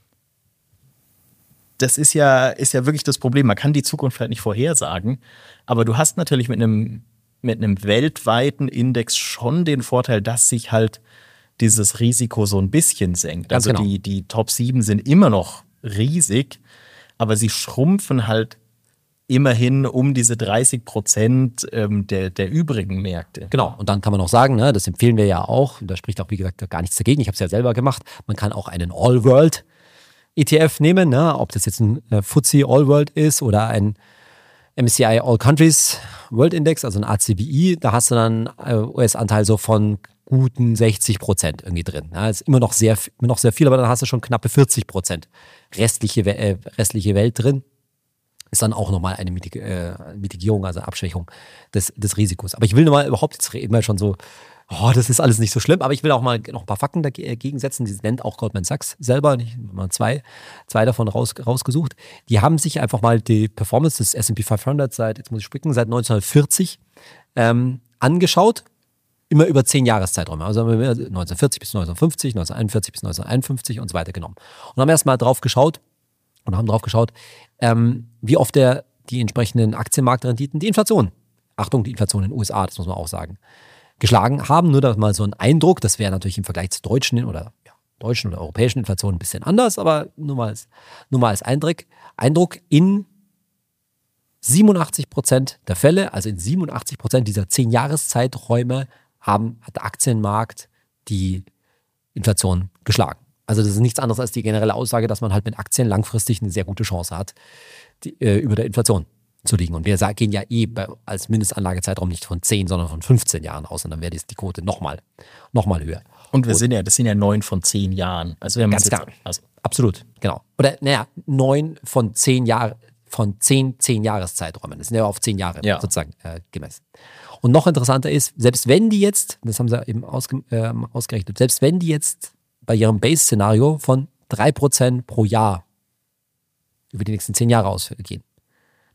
das ist ja, ist ja wirklich das Problem. Man kann die Zukunft halt nicht vorhersagen, aber du hast natürlich mit einem, mit einem weltweiten Index schon den Vorteil, dass sich halt dieses Risiko so ein bisschen senkt. Ganz also genau. die, die Top sieben sind immer noch riesig, aber sie schrumpfen halt immerhin um diese dreißig Prozent ähm, der, der übrigen Märkte. Genau, und dann kann man auch sagen, ne, das empfehlen wir ja auch, und da spricht auch, wie gesagt, gar nichts dagegen, ich habe es ja selber gemacht, man kann auch einen All-World-E T F nehmen, ne, ob das jetzt ein äh, F T S E All-World ist oder ein M S C I All Countries World Index, also ein A C W I, da hast du dann äh, U S-Anteil so von guten sechzig Prozent irgendwie drin. Ja, ist immer noch sehr, immer noch sehr viel, aber dann hast du schon knappe vierzig Prozent restliche, äh, restliche Welt drin. Ist dann auch nochmal eine Mitig- äh, Mitigierung, also Abschwächung des, des Risikos. Aber ich will nochmal überhaupt, jetzt reden wir schon so, oh, das ist alles nicht so schlimm, aber ich will auch mal noch ein paar Fakten dagegen setzen, die nennt auch Goldman Sachs selber, ich habe mal zwei, zwei davon raus, rausgesucht. Die haben sich einfach mal die Performance des S and P fünfhundert seit, jetzt muss ich spicken, seit neunzehnhundertvierzig ähm, angeschaut, immer über zehn Jahreszeiträume, also neunzehnhundertvierzig bis neunzehnhundertfünfzig, neunzehnhunderteinundvierzig bis neunzehnhunderteinundfünfzig und so weiter genommen. Und haben erstmal drauf geschaut, und haben drauf geschaut, ähm, wie oft der, die entsprechenden Aktienmarktrenditen die Inflation, Achtung, die Inflation in den U S A, das muss man auch sagen, geschlagen haben. Nur da mal so ein Eindruck, das wäre natürlich im Vergleich zu deutschen oder ja, deutschen oder europäischen Inflation ein bisschen anders, aber nur mal als, nur mal als Eindruck, Eindruck in siebenundachtzig Prozent der Fälle, also in siebenundachtzig Prozent dieser zehn Jahreszeiträume haben, hat der Aktienmarkt die Inflation geschlagen. Also das ist nichts anderes als die generelle Aussage, dass man halt mit Aktien langfristig eine sehr gute Chance hat, die, äh, über der Inflation zu liegen. Und wir sagen, gehen ja eh bei, als Mindestanlagezeitraum nicht von zehn, sondern von fünfzehn Jahren aus. Und dann wäre die, die Quote nochmal noch mal höher. Und wir sind ja, das sind ja neun von zehn Jahren. Also wir haben Ganz jetzt, klar. also Absolut, genau. Oder naja, neun von zehn Jahren, von zehn, zehn Jahreszeiträumen. Das sind ja auf zehn Jahre Ja. sozusagen äh, gemessen. Und noch interessanter ist, selbst wenn die jetzt, das haben sie eben ausge, äh, ausgerechnet, selbst wenn die jetzt bei ihrem Base-Szenario von drei Prozent pro Jahr über die nächsten zehn Jahre ausgehen,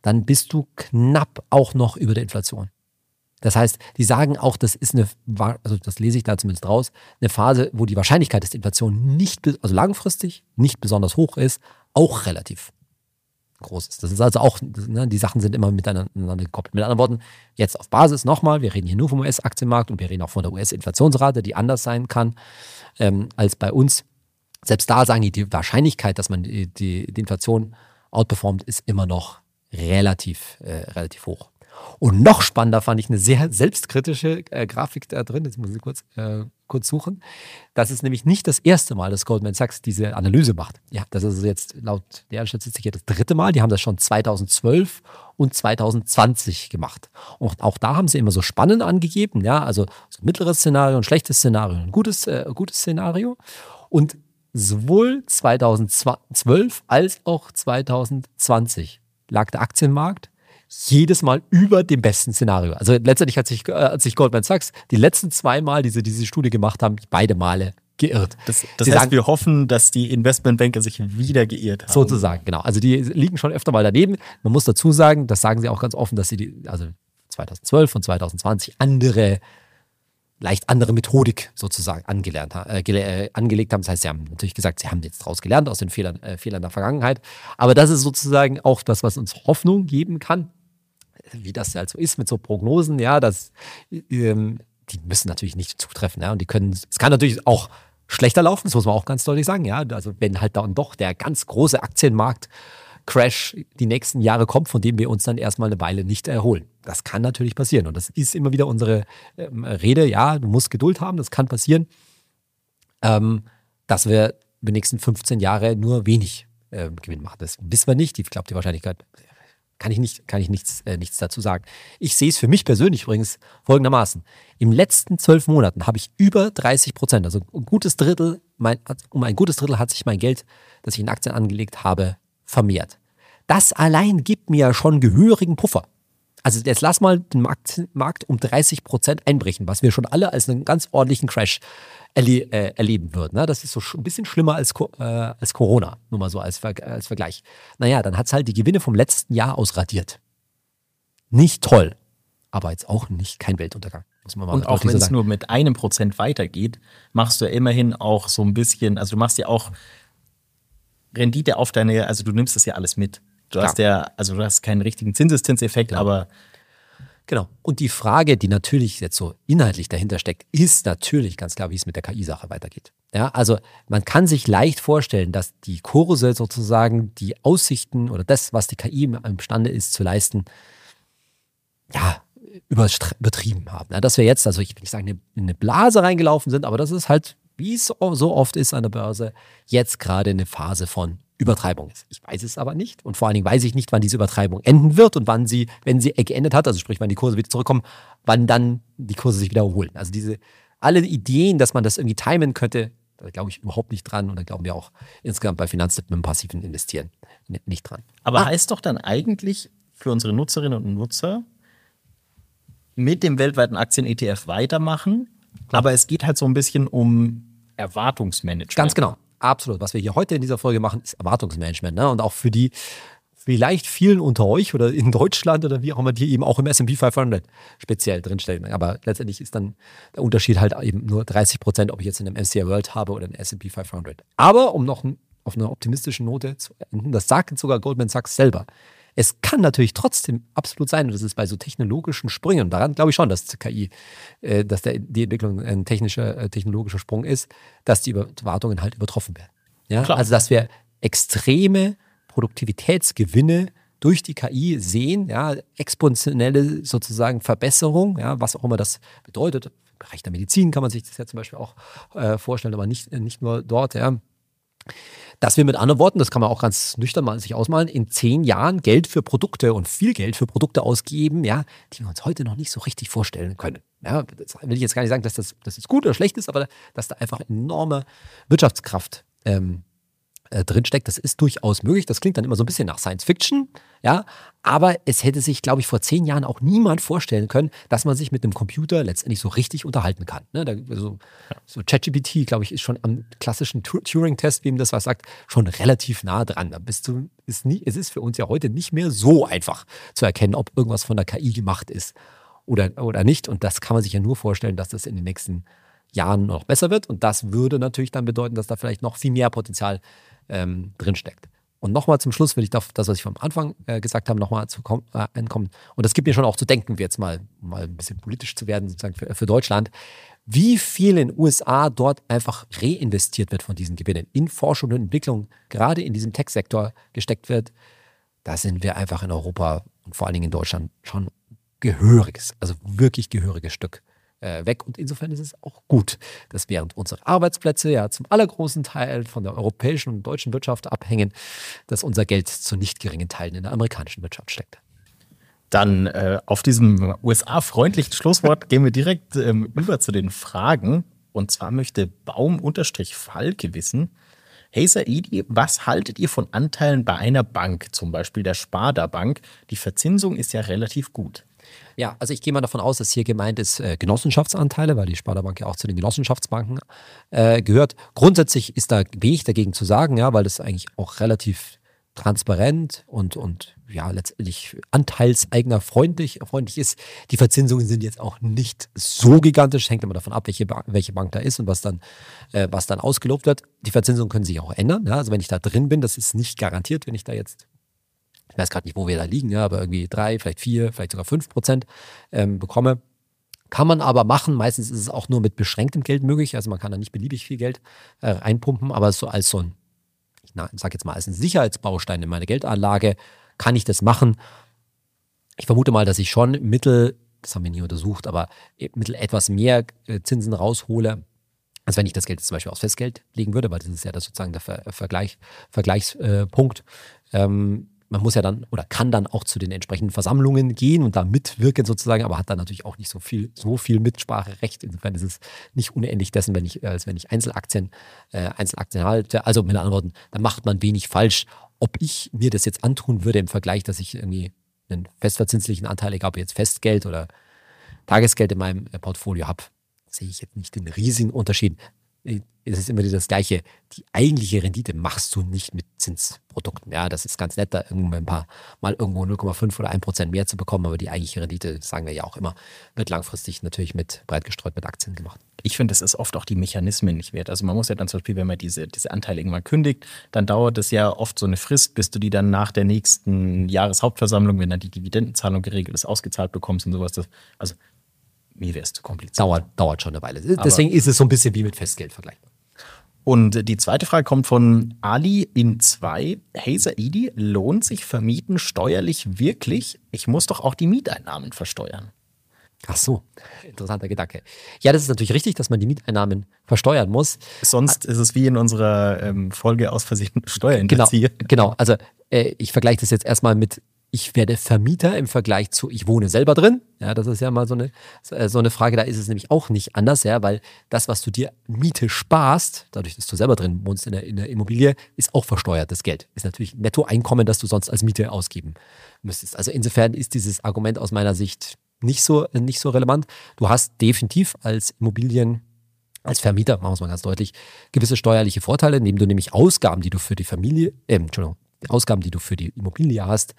dann bist du knapp auch noch über der Inflation. Das heißt, die sagen auch, das ist eine, also das lese ich da zumindest raus, eine Phase, wo die Wahrscheinlichkeit, dass die Inflation nicht, also langfristig nicht besonders hoch ist, auch relativ groß ist. Das ist also auch, ne, die Sachen sind immer miteinander gekoppelt. Mit anderen Worten, jetzt auf Basis nochmal, wir reden hier nur vom U S-Aktienmarkt und wir reden auch von der U S-Inflationsrate, die anders sein kann ähm, als bei uns. Selbst da sagen die, die Wahrscheinlichkeit, dass man die, die, die Inflation outperformt, ist immer noch relativ, äh, relativ hoch. Und noch spannender fand ich eine sehr selbstkritische äh, Grafik da drin, jetzt muss ich kurz, äh, kurz suchen. Das ist nämlich nicht das erste Mal, dass Goldman Sachs diese Analyse macht. Ja, das ist jetzt laut der Statistik das dritte Mal. Die haben das schon zweitausendzwölf und zweitausendzwanzig gemacht. Und auch da haben sie immer so Spannen angegeben, ja, also so ein mittleres Szenario, ein schlechtes Szenario, ein gutes, äh, gutes Szenario. Und sowohl zweitausendzwölf als auch zweitausendzwanzig lag der Aktienmarkt jedes Mal über dem besten Szenario. Also letztendlich hat sich, äh, hat sich Goldman Sachs die letzten zwei Mal, die sie diese Studie gemacht haben, beide Male geirrt. Das, das heißt, sagen, wir hoffen, dass die Investmentbanker sich wieder geirrt haben. Sozusagen, genau. Also die liegen schon öfter mal daneben. Man muss dazu sagen, das sagen sie auch ganz offen, dass sie die, also zweitausendzwölf und zweitausendzwanzig andere, leicht andere Methodik sozusagen angelernt, äh, äh, angelegt haben. Das heißt, sie haben natürlich gesagt, sie haben jetzt daraus gelernt aus den Fehlern, äh, Fehlern der Vergangenheit. Aber das ist sozusagen auch das, was uns Hoffnung geben kann, wie das halt so ist mit so Prognosen, ja, das, ähm, die müssen natürlich nicht zutreffen, ja, und die können, es kann natürlich auch schlechter laufen, das muss man auch ganz deutlich sagen, ja, also wenn halt dann doch der ganz große Aktienmarkt-Crash die nächsten Jahre kommt, von dem wir uns dann erstmal eine Weile nicht erholen. Das kann natürlich passieren und das ist immer wieder unsere ähm, Rede, ja, du musst Geduld haben, das kann passieren, ähm, dass wir die nächsten fünfzehn Jahre nur wenig äh, Gewinn machen. Das wissen wir nicht, ich glaube, die Wahrscheinlichkeit Kann ich, nicht, kann ich nichts, äh, nichts dazu sagen. Ich sehe es für mich persönlich übrigens folgendermaßen. Im letzten zwölf Monaten habe ich über dreißig Prozent, also ein gutes Drittel, mein, um ein gutes Drittel hat sich mein Geld, das ich in Aktien angelegt habe, vermehrt. Das allein gibt mir ja schon gehörigen Puffer. Also jetzt lass mal den Aktienmarkt um dreißig Prozent einbrechen, was wir schon alle als einen ganz ordentlichen Crash erle- äh, erleben würden. Ne? Das ist so ein bisschen schlimmer als, äh, als Corona, nur mal so als, Ver- als Vergleich. Naja, dann hat es halt die Gewinne vom letzten Jahr ausradiert. Nicht toll, aber jetzt auch nicht kein Weltuntergang. Muss man mal Und auch wenn es nur mit einem Prozent weitergeht, machst du ja immerhin auch so ein bisschen, also du machst ja auch Rendite auf deine, also du nimmst das ja alles mit. Du hast ja, also du hast keinen richtigen Zinseszinseffekt, Klar. aber genau. Und die Frage, die natürlich jetzt so inhaltlich dahinter steckt, ist natürlich ganz klar, wie es mit der K I-Sache weitergeht. Ja, also man kann sich leicht vorstellen, dass die Kurse sozusagen die Aussichten oder das, was die K I imstande ist zu leisten, ja, übertrieben haben. Ja, dass wir jetzt, also ich will nicht sagen, in eine Blase reingelaufen sind, aber das ist halt, wie es so oft ist an der Börse, jetzt gerade eine Phase von Übertreibung ist. Ich weiß es aber nicht und vor allen Dingen weiß ich nicht, wann diese Übertreibung enden wird und wann sie, wenn sie geendet hat, also sprich, wann die Kurse wieder zurückkommen, wann dann die Kurse sich wieder erholen. Also diese, alle Ideen, dass man das irgendwie timen könnte, da glaube ich überhaupt nicht dran und da glauben wir auch insgesamt bei Finanztipp mit dem passiven Investieren nicht dran. Aber ah. heißt doch dann eigentlich für unsere Nutzerinnen und Nutzer mit dem weltweiten Aktien-E T F weitermachen, Klar. aber es geht halt so ein bisschen um Erwartungsmanagement. Ganz genau. Absolut. Was wir hier heute in dieser Folge machen, ist Erwartungsmanagement. Ne? Und auch für die vielleicht vielen unter euch oder in Deutschland oder wie auch immer, die eben auch im S and P fünfhundert speziell drinstehen. Aber letztendlich ist dann der Unterschied halt eben nur dreißig Prozent, ob ich jetzt in einem M S C I World habe oder in einem S and P fünfhundert. Aber um noch auf einer optimistischen Note zu enden, das sagt sogar Goldman Sachs selber. Es kann natürlich trotzdem absolut sein, und das ist bei so technologischen Sprüngen, daran glaube ich schon, dass K I, äh, dass der, die Entwicklung ein technischer, äh, technologischer Sprung ist, dass die Erwartungen halt übertroffen werden. Ja? Also, dass wir extreme Produktivitätsgewinne durch die K I sehen, ja, exponentielle sozusagen Verbesserung, ja, was auch immer das bedeutet. Im Bereich der Medizin kann man sich das ja zum Beispiel auch äh, vorstellen, aber nicht, nicht nur dort, ja. Dass wir mit anderen Worten, das kann man auch ganz nüchtern mal sich ausmalen, in zehn Jahren Geld für Produkte und viel Geld für Produkte ausgeben, ja, die wir uns heute noch nicht so richtig vorstellen können. Ja, das will ich jetzt gar nicht sagen, dass das, dass das gut oder schlecht ist, aber dass da einfach enorme Wirtschaftskraft ähm, äh, drinsteckt. Das ist durchaus möglich. Das klingt dann immer so ein bisschen nach Science Fiction, ja. Aber es hätte sich, glaube ich, vor zehn Jahren auch niemand vorstellen können, dass man sich mit einem Computer letztendlich so richtig unterhalten kann. Ne? Da, also, so ChatGPT, glaube ich, ist schon am klassischen Tu- Turing-Test, wie ihm das was sagt, schon relativ nah dran. Da bist du, ist nie, es ist für uns ja heute nicht mehr so einfach zu erkennen, ob irgendwas von der K I gemacht ist oder, oder nicht. Und das kann man sich ja nur vorstellen, dass das in den nächsten Jahren noch besser wird. Und das würde natürlich dann bedeuten, dass da vielleicht noch viel mehr Potenzial ähm, drinsteckt. Und nochmal zum Schluss will ich das, was ich vom Anfang äh, gesagt habe, nochmal zu kom- äh, einkommen. Und das gibt mir schon auch zu denken, jetzt mal, mal ein bisschen politisch zu werden, sozusagen für, für Deutschland, wie viel in den U S A dort einfach reinvestiert wird von diesen Gewinnen, in Forschung und Entwicklung, gerade in diesem Tech-Sektor gesteckt wird. Da sind wir einfach in Europa und vor allen Dingen in Deutschland schon gehöriges, also wirklich gehöriges Stück weg. Und insofern ist es auch gut, dass während unsere Arbeitsplätze ja zum allergroßen Teil von der europäischen und deutschen Wirtschaft abhängen, dass unser Geld zu nicht geringen Teilen in der amerikanischen Wirtschaft steckt. Dann äh, auf diesem U S A-freundlichen Schlusswort gehen wir direkt ähm, über zu den Fragen. Und zwar möchte Baum-Falke wissen, hey Saidi, was haltet ihr von Anteilen bei einer Bank, zum Beispiel der Sparda Bank? Die Verzinsung ist ja relativ gut. Ja, also ich gehe mal davon aus, dass hier gemeint ist äh, Genossenschaftsanteile, weil die Sparda Bank ja auch zu den Genossenschaftsbanken äh, gehört. Grundsätzlich ist da wenig dagegen zu sagen, ja, weil das eigentlich auch relativ transparent und, und ja, letztendlich anteilseigner freundlich, freundlich ist. Die Verzinsungen sind jetzt auch nicht so gigantisch, hängt immer davon ab, welche, ba- welche Bank da ist und was dann, äh, was dann ausgelobt wird. Die Verzinsungen können sich auch ändern. Ja? Also wenn ich da drin bin, das ist nicht garantiert, wenn ich da jetzt, ich weiß gerade nicht, wo wir da liegen, ja, aber irgendwie drei, vielleicht vier, vielleicht sogar fünf Prozent ähm, bekomme. Kann man aber machen. Meistens ist es auch nur mit beschränktem Geld möglich. Also man kann da nicht beliebig viel Geld äh, reinpumpen, aber so als so ein, ich sage jetzt mal, als ein Sicherheitsbaustein in meine Geldanlage kann ich das machen. Ich vermute mal, dass ich schon mittel, das haben wir nie untersucht, aber mittel etwas mehr äh, Zinsen raushole, als wenn ich das Geld jetzt zum Beispiel aufs Festgeld legen würde, weil das ist ja das sozusagen der Ver- Vergleich, Vergleichspunkt. Ähm, Man muss ja dann oder kann dann auch zu den entsprechenden Versammlungen gehen und da mitwirken sozusagen, aber hat dann natürlich auch nicht so viel, so viel Mitspracherecht. Insofern ist es nicht unendlich dessen, wenn ich, als wenn ich Einzelaktien, äh, Einzelaktien halte. Also mit anderen Worten, da macht man wenig falsch. Ob ich mir das jetzt antun würde im Vergleich, dass ich irgendwie einen festverzinslichen Anteil, egal ob jetzt Festgeld oder Tagesgeld in meinem Portfolio habe, sehe ich jetzt nicht den riesigen Unterschied. Es ist immer das Gleiche. Die eigentliche Rendite machst du nicht mit Zinsprodukten. Ja, das ist ganz nett, da irgendwo ein paar Mal irgendwo null Komma fünf oder ein Prozent mehr zu bekommen, aber die eigentliche Rendite, das sagen wir ja auch immer, wird langfristig natürlich mit breit gestreut mit Aktien gemacht. Ich finde, das ist oft auch die Mechanismen nicht wert. Also man muss ja dann zum Beispiel, wenn man diese, diese Anteile irgendwann kündigt, dann dauert es ja oft so eine Frist, bis du die dann nach der nächsten Jahreshauptversammlung, wenn dann die Dividendenzahlung geregelt ist, ausgezahlt bekommst und sowas. Das, also mir wäre es zu kompliziert. Dauert, dauert schon eine Weile. Deswegen aber ist es so ein bisschen wie mit Festgeld vergleichbar. Und die zweite Frage kommt von Ali in zwei. Hey Saidi, lohnt sich Vermieten steuerlich wirklich? Ich muss doch auch die Mieteinnahmen versteuern. Ach so, interessanter Gedanke. Ja, das ist natürlich richtig, dass man die Mieteinnahmen versteuern muss. Sonst ist es wie in unserer ähm, Folge aus Versehen Steuerhinterzieher. Genau, genau. Also äh, ich vergleiche das jetzt erstmal mit, ich werde Vermieter im Vergleich zu, ich wohne selber drin. Ja, das ist ja mal so eine, so eine Frage, da ist es nämlich auch nicht anders, ja, weil das, was du dir Miete sparst, dadurch, dass du selber drin wohnst in der, in der Immobilie, ist auch versteuertes Geld. Ist natürlich Nettoeinkommen, das du sonst als Miete ausgeben müsstest. Also insofern ist dieses Argument aus meiner Sicht nicht so, nicht so relevant. Du hast definitiv als Immobilien, als Vermieter, machen wir es mal ganz deutlich, gewisse steuerliche Vorteile, indem du nämlich Ausgaben, die du für die Familie, äh, Entschuldigung, die Ausgaben, die du für die Immobilie hast,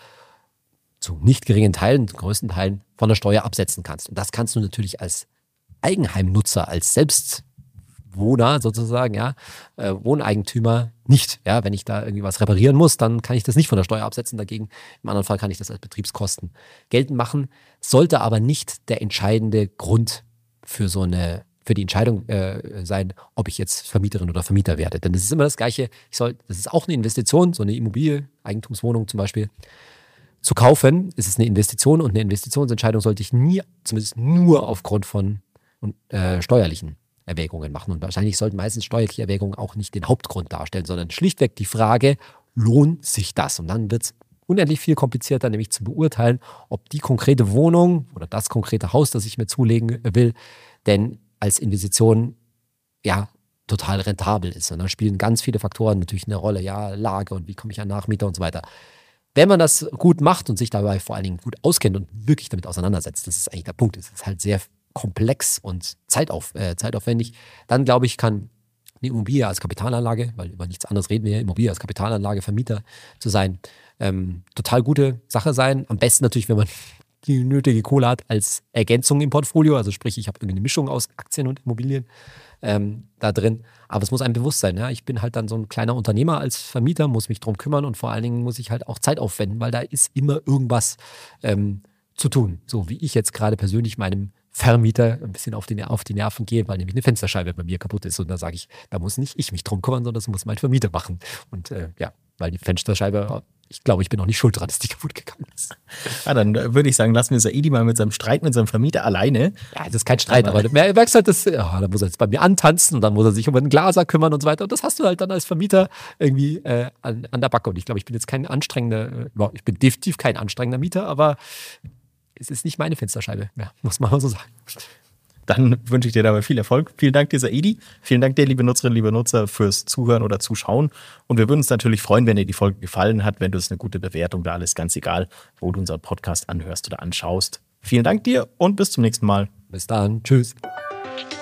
zu nicht geringen Teilen, zu größten Teilen von der Steuer absetzen kannst. Und das kannst du natürlich als Eigenheimnutzer, als Selbstwohner sozusagen, ja, äh, Wohneigentümer nicht. Ja, wenn ich da irgendwie was reparieren muss, dann kann ich das nicht von der Steuer absetzen. Dagegen, im anderen Fall kann ich das als Betriebskosten geltend machen. Sollte aber nicht der entscheidende Grund für so eine, für die Entscheidung äh, sein, ob ich jetzt Vermieterin oder Vermieter werde. Denn das ist immer das Gleiche. Ich soll, das ist auch eine Investition, so eine Immobilie, Eigentumswohnung zum Beispiel. Zu kaufen, ist es eine Investition und eine Investitionsentscheidung sollte ich nie, zumindest nur aufgrund von äh, steuerlichen Erwägungen machen. Und wahrscheinlich sollten meistens steuerliche Erwägungen auch nicht den Hauptgrund darstellen, sondern schlichtweg die Frage, lohnt sich das? Und dann wird es unendlich viel komplizierter, nämlich zu beurteilen, ob die konkrete Wohnung oder das konkrete Haus, das ich mir zulegen will, denn als Investition ja total rentabel ist. Und da spielen ganz viele Faktoren natürlich eine Rolle. Ja, Lage und wie komme ich an Nachmieter und so weiter. Wenn man das gut macht und sich dabei vor allen Dingen gut auskennt und wirklich damit auseinandersetzt, das ist eigentlich der Punkt, es ist halt sehr komplex und zeitauf, äh, zeitaufwendig, dann glaube ich, kann eine Immobilie als Kapitalanlage, weil über nichts anderes reden wir, Immobilie als Kapitalanlage, Vermieter zu sein, ähm, total gute Sache sein. Am besten natürlich, wenn man die nötige Kohle hat als Ergänzung im Portfolio, also sprich, ich habe eine Mischung aus Aktien und Immobilien ähm, da drin. Aber es muss einem bewusst sein, ja? Ich bin halt dann so ein kleiner Unternehmer als Vermieter, muss mich drum kümmern und vor allen Dingen muss ich halt auch Zeit aufwenden, weil da ist immer irgendwas ähm, zu tun. So wie ich jetzt gerade persönlich meinem Vermieter ein bisschen auf die, auf die Nerven gehe, weil nämlich eine Fensterscheibe bei mir kaputt ist. Und da sage ich, da muss nicht ich mich drum kümmern, sondern das muss mein Vermieter machen. Und äh, ja, weil die Fensterscheibe, ich glaube, ich bin auch nicht schuld dran, dass die kaputt gegangen ist. Ah, dann würde ich sagen, lassen wir Saidi mal mit seinem Streit mit seinem Vermieter alleine. Ja, das ist kein Streit, aber, aber du merkst halt, dass, ja, da muss er jetzt bei mir antanzen und dann muss er sich um einen Glaser kümmern und so weiter. Und das hast du halt dann als Vermieter irgendwie äh, an, an der Backe. Und ich glaube, ich bin jetzt kein anstrengender, äh, ich bin definitiv kein anstrengender Mieter, aber es ist nicht meine Fensterscheibe, ja, muss man mal so sagen. Dann wünsche ich dir dabei viel Erfolg. Vielen Dank dir, Saidi. Vielen Dank dir, liebe Nutzerinnen, liebe Nutzer, fürs Zuhören oder Zuschauen. Und wir würden uns natürlich freuen, wenn dir die Folge gefallen hat, wenn du es eine gute Bewertung da alles, ganz egal, wo du unseren Podcast anhörst oder anschaust. Vielen Dank dir und bis zum nächsten Mal. Bis dann. Tschüss.